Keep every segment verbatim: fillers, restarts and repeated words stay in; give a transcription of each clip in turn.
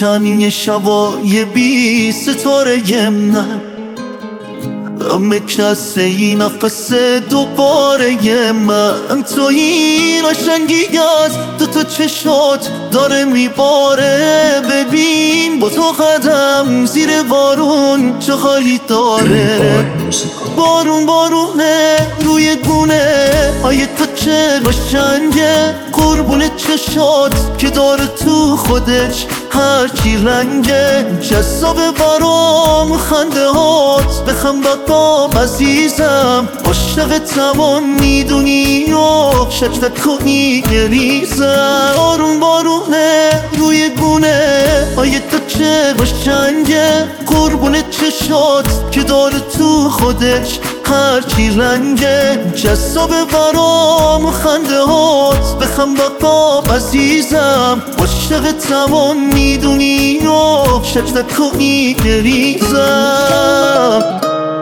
روشنی شبای بی ستاره من، غم کسه ای نفس دوباره من. تویی قشنگی از دو تا چشات داره میباره، ببین با تو قدم زیر بارون چه حالی داره. بارون بارونه روی گونه های تو چه قشنگه، قربون چشات که داره تو خودش هرچی رنگه. جذابه برام خنده هات، بخم بقام عزیزم، عاشق تمام میدونی و شک نکنی گریزم. بارون بارونه روی گونه های تو چه قشنگه، قربون چشات که داره تو خودش هرچی رنگه. جذابه برام خنده هات، بخم بقام عزیزم، عاشق تمام میدونی و شک نکنی گریزم.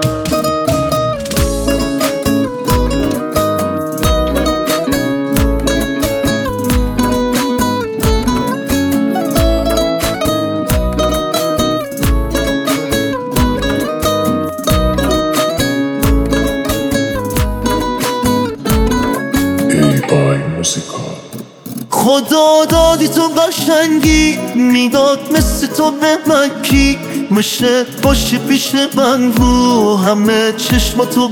خدا دادی تو قشنگی، میداد مثل تو به من کی میشه باشه پیش من، رو همه چشماتو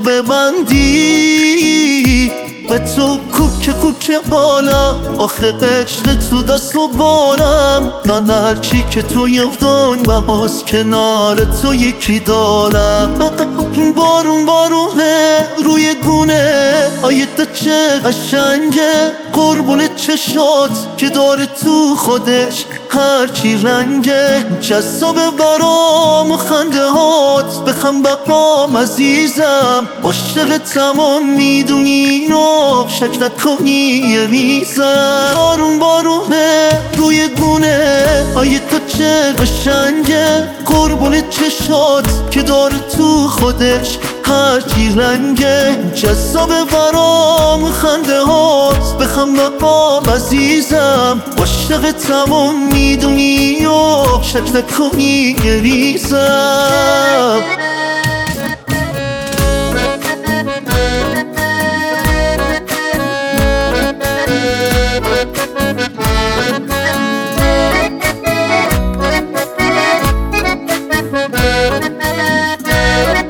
ببندی. به تو کوکه کوکه بالا، آخه قشق تو دست و بالم، من هرچی که تو یفتان و باز کنار تو یکی دارم. بارون بارونه روی گونه آیه تو چه قشنگه، قربون چشات که داره تو خودش هرچی رنگه. جذابه برام خنده هات، بخم بقام عزیزم، عاشق تمام میدونی و شک نکنی گریزم. بارون بارونه روی گونه آیه تو چه قشنگه، قربون چشات که داره تو خودش هرچی رنگه. جذابه برام خنده هات، بخم بقام عزیزم، عاشق تمام میدونی و شک نکنی گریزم.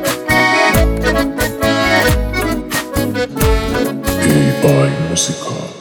By Musical.